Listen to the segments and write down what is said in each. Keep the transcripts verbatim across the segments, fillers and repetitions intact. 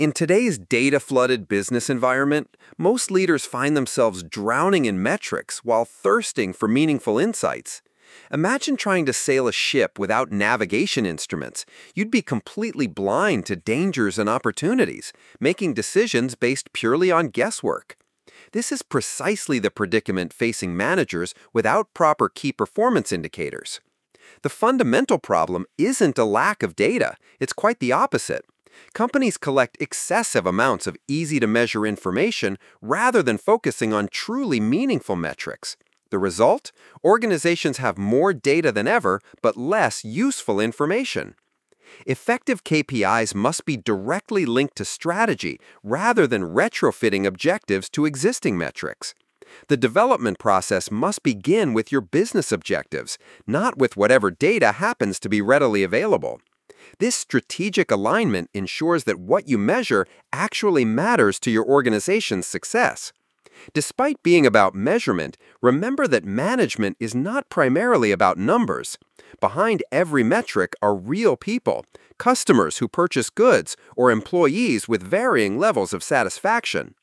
In today's data-flooded business environment, most leaders find themselves drowning in metrics while thirsting for meaningful insights. Imagine trying to sail a ship without navigation instruments. You'd be completely blind to dangers and opportunities, making decisions based purely on guesswork. This is precisely the predicament facing managers without proper key performance indicators. The fundamental problem isn't a lack of data, it's quite the opposite. Companies collect excessive amounts of easy-to-measure information rather than focusing on truly meaningful metrics. The result? Organizations have more data than ever, but less useful information. Effective K P Is must be directly linked to strategy rather than retrofitting objectives to existing metrics. The development process must begin with your business objectives, not with whatever data happens to be readily available. This strategic alignment ensures that what you measure actually matters to your organization's success. Despite being about measurement, remember that management is not primarily about numbers. Behind every metric are real people, customers who purchase goods, or employees with varying levels of satisfaction.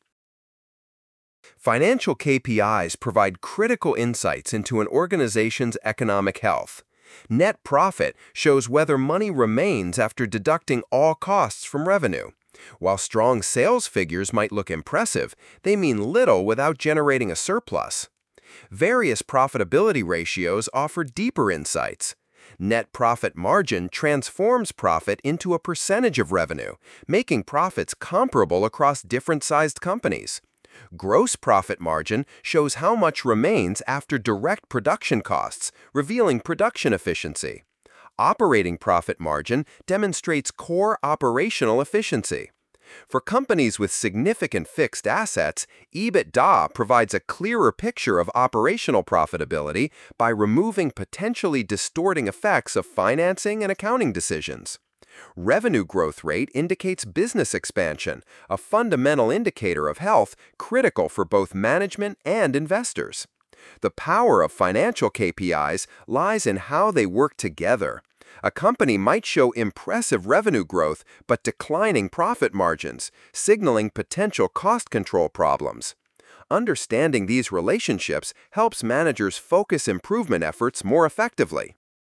Financial K P Is provide critical insights into an organization's economic health. Net profit shows whether money remains after deducting all costs from revenue. While strong sales figures might look impressive, they mean little without generating a surplus. Various profitability ratios offer deeper insights. Net profit margin transforms profit into a percentage of revenue, making profits comparable across different-sized companies. Gross profit margin shows how much remains after direct production costs, revealing production efficiency. Operating profit margin demonstrates core operational efficiency. For companies with significant fixed assets, EBITDA provides a clearer picture of operational profitability by removing potentially distorting effects of financing and accounting decisions. Revenue growth rate indicates business expansion, a fundamental indicator of health critical for both management and investors. The power of financial K P Is lies in how they work together. A company might show impressive revenue growth but declining profit margins, signaling potential cost control problems. Understanding these relationships helps managers focus improvement efforts more effectively.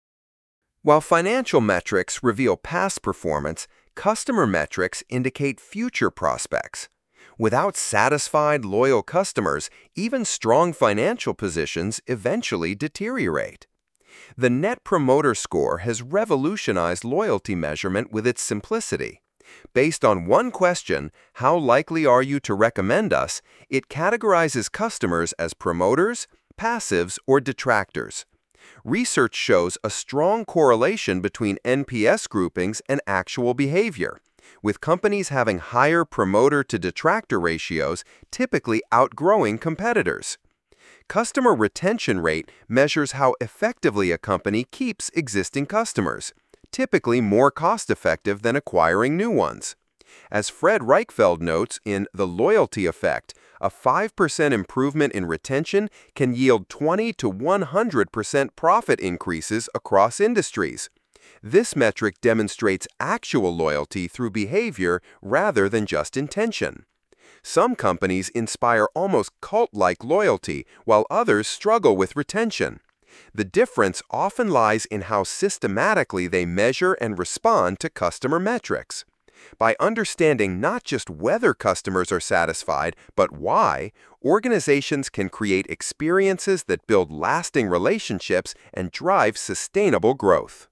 While financial metrics reveal past performance, customer metrics indicate future prospects. Without satisfied, loyal customers, even strong financial positions eventually deteriorate. The Net Promoter Score has revolutionized loyalty measurement with its simplicity. Based on one question, how likely are you to recommend us, it categorizes customers as promoters, passives, or detractors. Research shows a strong correlation between N P S groupings and actual behavior, with companies having higher promoter-to-detractor ratios typically outgrowing competitors. Customer retention rate measures how effectively a company keeps existing customers, typically more cost-effective than acquiring new ones. As Fred Reichfeld notes in The Loyalty Effect, a five percent improvement in retention can yield twenty to one hundred percent profit increases across industries. This metric demonstrates actual loyalty through behavior rather than just intention. Some companies inspire almost cult-like loyalty, while others struggle with retention. The difference often lies in how systematically they measure and respond to customer metrics. By understanding not just whether customers are satisfied, but why, organizations can create experiences that build lasting relationships and drive sustainable growth.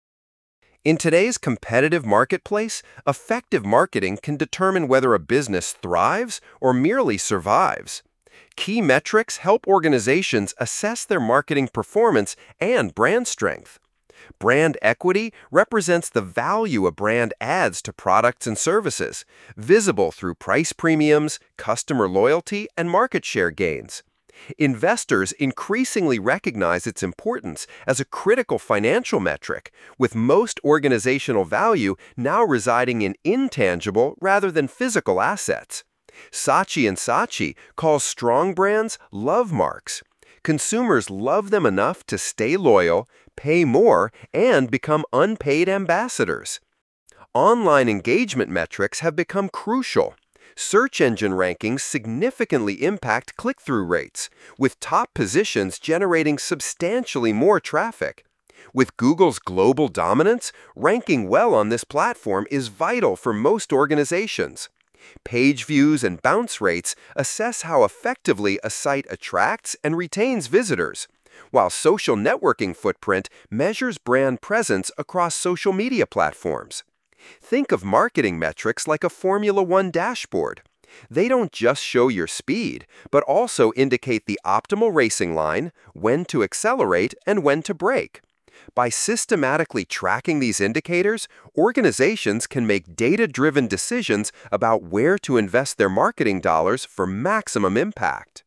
In today's competitive marketplace, effective marketing can determine whether a business thrives or merely survives. Key metrics help organizations assess their marketing performance and brand strength. Brand equity represents the value a brand adds to products and services, visible through price premiums, customer loyalty, and market share gains. Investors increasingly recognize its importance as a critical financial metric, with most organizational value now residing in intangible rather than physical assets. Saatchi and Saatchi calls strong brands love marks. Consumers love them enough to stay loyal, pay more, and become unpaid ambassadors. Online engagement metrics have become crucial. Search engine rankings significantly impact click-through rates, with top positions generating substantially more traffic. With Google's global dominance, ranking well on this platform is vital for most organizations. Page views and bounce rates assess how effectively a site attracts and retains visitors, while social networking footprint measures brand presence across social media platforms. Think of marketing metrics like a Formula One dashboard. They don't just show your speed, but also indicate the optimal racing line, when to accelerate, and when to brake. By systematically tracking these indicators, organizations can make data-driven decisions about where to invest their marketing dollars for maximum impact.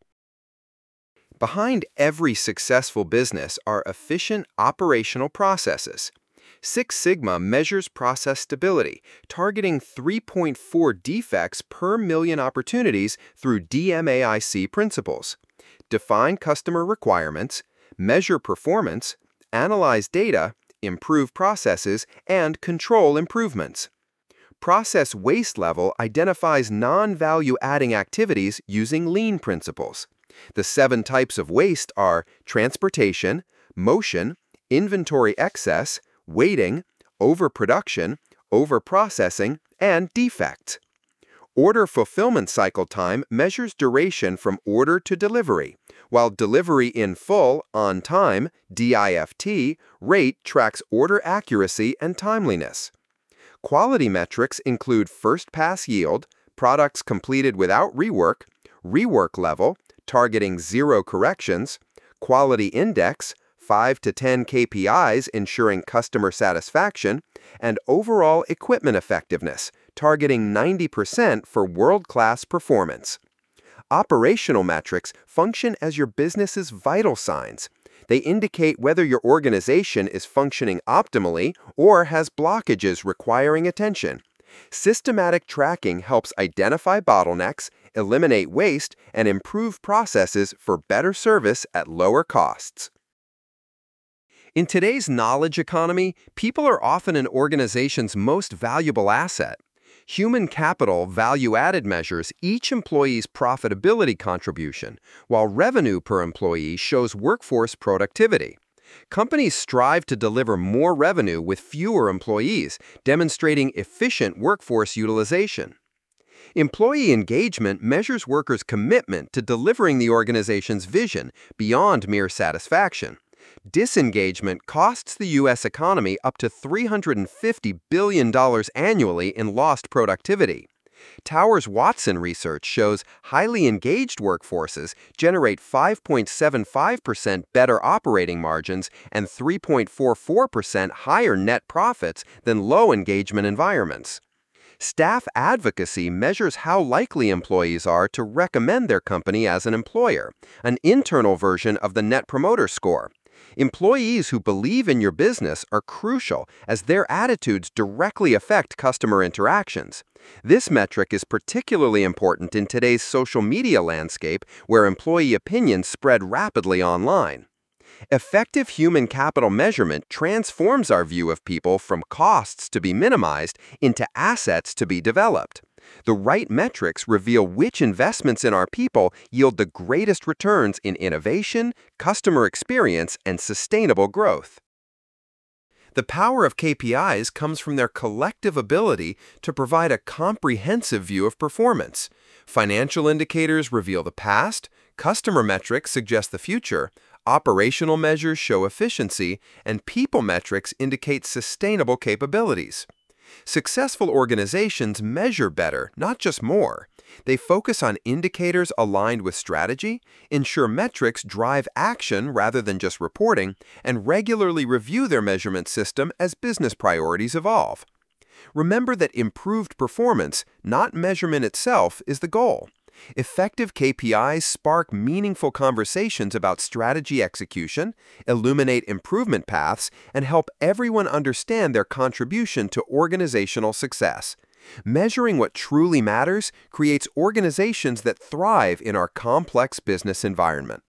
Behind every successful business are efficient operational processes. Six Sigma measures process stability, targeting three point four defects per million opportunities through D M A I C principles. Define customer requirements, measure performance, analyze data, improve processes, and control improvements. Process waste level identifies non-value-adding activities using lean principles. The seven types of waste are transportation, motion, inventory excess, waiting, overproduction, overprocessing, and defect. Order fulfillment cycle time measures duration from order to delivery, while delivery in full, on time, D I F T, rate tracks order accuracy and timeliness. Quality metrics include first-pass yield, products completed without rework, rework level, targeting zero corrections, quality index, five to ten K P Is ensuring customer satisfaction, and overall equipment effectiveness, targeting ninety percent for world-class performance. Operational metrics function as your business's vital signs. They indicate whether your organization is functioning optimally or has blockages requiring attention. Systematic tracking helps identify bottlenecks, eliminate waste, and improve processes for better service at lower costs. In today's knowledge economy, people are often an organization's most valuable asset. Human capital value-added measures each employee's profitability contribution, while revenue per employee shows workforce productivity. Companies strive to deliver more revenue with fewer employees, demonstrating efficient workforce utilization. Employee engagement measures workers' commitment to delivering the organization's vision beyond mere satisfaction. Disengagement costs the U S economy up to three hundred fifty billion dollars annually in lost productivity. Towers Watson research shows highly engaged workforces generate five point seven five percent better operating margins and three point four four percent higher net profits than low engagement environments. Staff advocacy measures how likely employees are to recommend their company as an employer, an internal version of the Net Promoter Score. Employees who believe in your business are crucial as their attitudes directly affect customer interactions. This metric is particularly important in today's social media landscape where employee opinions spread rapidly online. Effective human capital measurement transforms our view of people from costs to be minimized into assets to be developed. The right metrics reveal which investments in our people yield the greatest returns in innovation, customer experience, and sustainable growth. The power of K P Is comes from their collective ability to provide a comprehensive view of performance. Financial indicators reveal the past, customer metrics suggest the future, operational measures show efficiency, and people metrics indicate sustainable capabilities. Successful organizations measure better, not just more. They focus on indicators aligned with strategy, ensure metrics drive action rather than just reporting, and regularly review their measurement system as business priorities evolve. Remember that improved performance, not measurement itself, is the goal. Effective K P Is spark meaningful conversations about strategy execution, illuminate improvement paths, and help everyone understand their contribution to organizational success. Measuring what truly matters creates organizations that thrive in our complex business environment.